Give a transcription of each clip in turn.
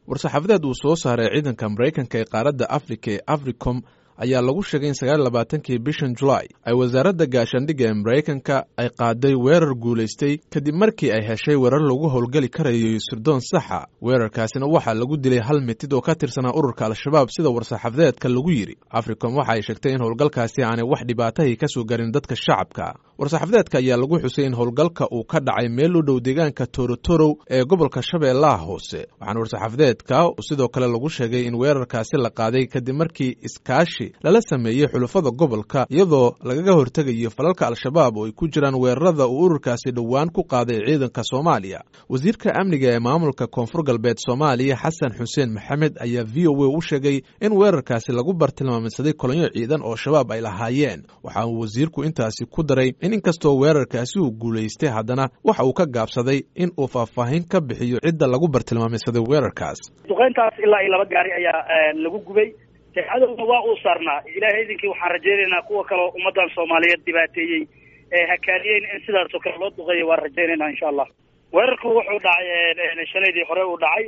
war-saxaafadeed uu soo saaray ciidanka Mareykanka ee qaaradda Afrika ee Africom ayaa lagu sheegay in 29kii bishan July ay wasaaradda gaashaandhigga ee Mareykanka ay qaaday weerar guulaystay kadib markii ay heshay weerar lagu howlgali karayo sirdoon saxa. Weerarkaasina waxaa lagu dilay hal mitid oo ka tirsanaa ururka Al-Shabaab sida war-saxaafadeedka lagu yiri. Africom waxa ay sheegtay in howlgalkaasi aanay wax dhibaato ka soo garin dadka shacabka. War-saxaafadeedka ayaa lagu xusay in howlgalka uu ka dhacay meel u dhow deegaanka Torotoro ee gobolka Shabeellaha Hoose. Waxaana war-saxaafadeedka sidoo kale lagu sheegay in weerarkaasi la qaaday kadib markii iskaashi lala sameeyay xulafada gobolka iyadoo lagaga hortagayo falalka Al-Shabaab oo ay ku jiraan weerarada uu ururkaasi dhawaan ku qaaday ciidanka Soomaaliya. Wasiirka amniga ee maamulka Koonfur Galbeed Soomaaliya Xasan Xuseen Maxamed ayaa VOA u sheegay in weerarkaasi lagu bartilmaameedsaday kolonyo ciidan oo Shabaab ay lahaayeen. Waxa uu wasiirku intaasi ku daray in inkastoo weerarkaasi uu guulaystay haddana waxa uu ka gaabsaday in uu faahfaahin ka bixiyo cidda lagu bartilmaameedsaday weerarkaas. duqeyntaas ilaa 2 gaari ayaa lagu gubay. cadowna waa uu saarnaa. ilaahay idinkii waxaan rajaynaynaa kuwa kale ummadan Soomaaliyeed dhibaateeyay hakaariyeen in sidaas oo kale loo duqeeyo waan rajaynaynaa insha Allah. weerarku wuxuu dhacay shanaydii hore uu dhacay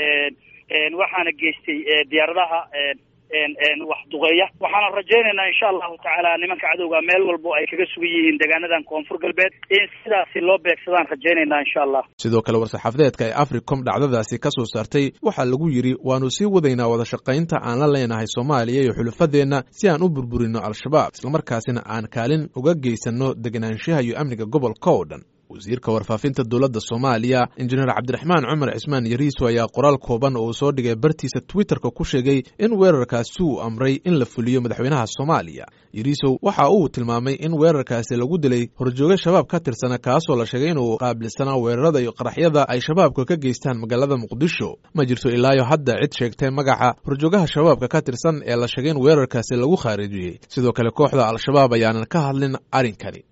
waxaana geystay diyaaradaha wax duqeeya. waxaan rajaynaynaa insha Allah taala nimanka cadowga meel walba ay kaga sugan yihiin deegaanadan Koonfur Galbeed in sidaas loo beegsadaan rajaynaynaa insha Allah. sidoo kale war-saxaafadeedka ee Africom dhacdadaasi ka soo saartay waxa lagu yiri waanu sii wadaynaa wada shaqaynta aan la leenahay Soomaaliya iyo xulafadeena si aan u burburino Al-Shabaab isla markaasina aan kaalin uga geysano deganaanshaha iyo amniga gobolka oo dhan. wasiirka warfaafinta dowladda Soomaaliya injineer Cabdiraxmaan Cumar Cismaan Yariiso ayaa qoraal kooban oo soo dhigay bartiisa Twitterka ku sheegay in weerarkaasi uu amray in la fuliyo madaxweynaha Soomaaliya. Yariiso waxa uu tilmaamay in weerarkaasi lagu dilay horjooga Shabaab ka tirsan kaasoo la sheegay inuu qaabilsanaa weerarada iyo qaraxyada ay Shabaabku ka geystaan magaalada Muqdisho. Ma jirto ilaa hadda cid sheegtay magaca horjoogaha Shabaabka ka tirsan ee la sheegay in weerarkaasi lagu khaarijiyay. sidoo kale kooxda Al-Shabaab ayaanan ka hadlin arrinkani.